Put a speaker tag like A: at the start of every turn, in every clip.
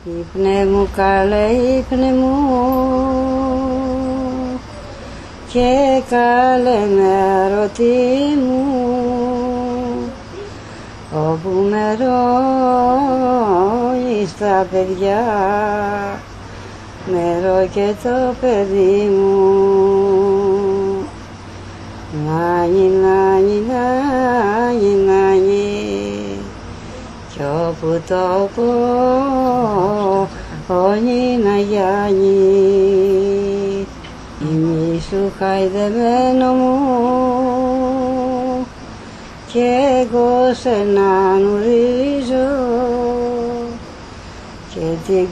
A: Ύπνε μου καλέ, ύπνε μου και καλέ με ερωτή μου, όπου με ρώεις τα παιδιά, με ρω και το παιδί μου. Νάνι, νάνι, νάνι, νάνι, κι όπου το πω, όνει να γιάνει. Ημίσου χαϊδεμένο μου, κι εγώ σένα νουρίζω, και την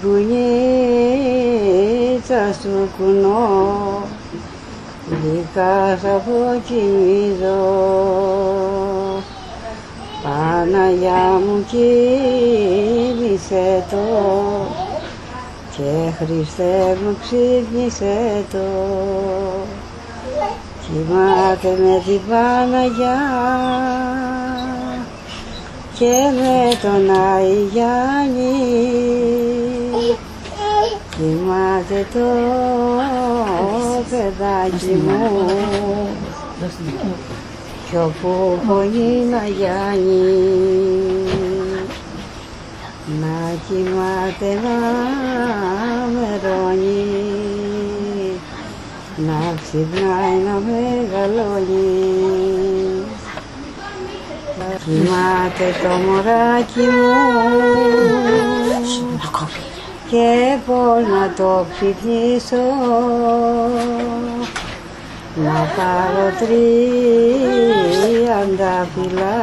A: κουνίτσα σου κουνώ, δικά σ' αποκοιμίζω. Παναγιά μου κοίμησε το, και Χριστέ μου ξύπνησε το. Κοιμάται με την Παναγιά και με τον Άη Γιάννη, κοιμάται το παιδάκι μου, κι όπου πονεί να γιάνει, να κοιμάται να μερώνει, να ξυπνάει να μεγαλώνει. Κοιμάται το μωράκι μου και πώς να το ξυπνήσω, να πάρω 30 φυλά,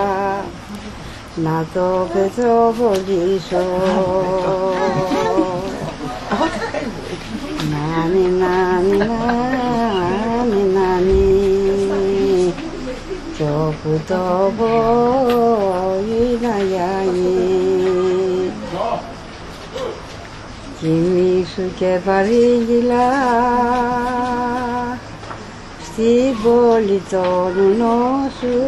A: να το πετροβολήσω. Νάνι, νάνι, νάνι, νάνι, κι όπου το πόει να γιάνει. Κοιμήσου και παρήγγυλα στην πόλη των ουνό σου,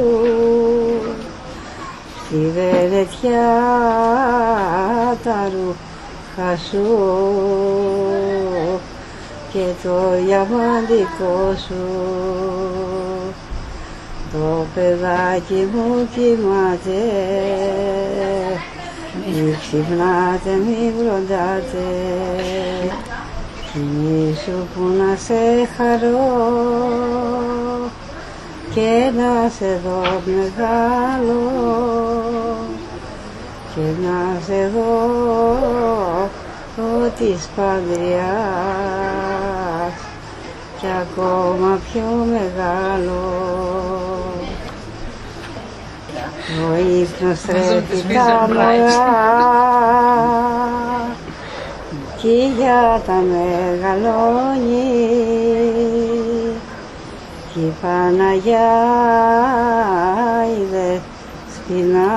A: στη βερετιά τα ρούχα σου και το διαμαντικό σου. Το παιδάκι μου κοιμάται, μη ξυπνάτε, μη βροντάτε, κοιμήσου που να σε χαρώ και να σε δω μεγάλο, και να σε δω της Πανδριάς κι ακόμα πιο μεγάλο. Ο ύπνος τρέφει τα μωρά κι η γιάτα μεγαλώνει, κι η Παναγιά είδε σπινά,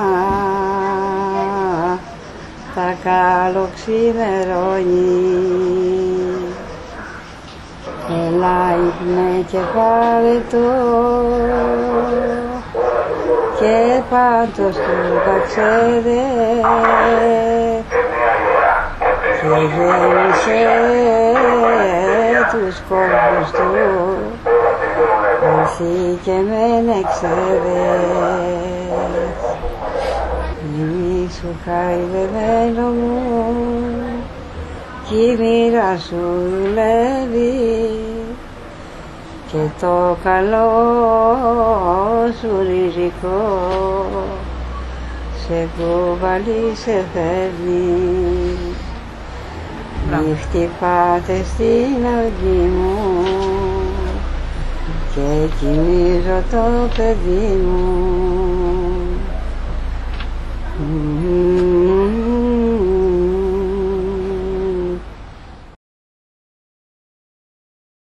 A: τα καλοξημερώνει. Έλα ύπνε και πάρε το, και πάντως του παξέδε, και γέμισε τους κόμπους του, εσύ και μεν εξέδες. Κοιμήσου χαϊδεμένο μου, κι η μοίρα σου δουλεύει, και το καλό σου ριζικό σε κουβαλεί, σε φέρνει. Μη χτυπάτε στην αυγή μου, και κοιμίζω το παιδί μου.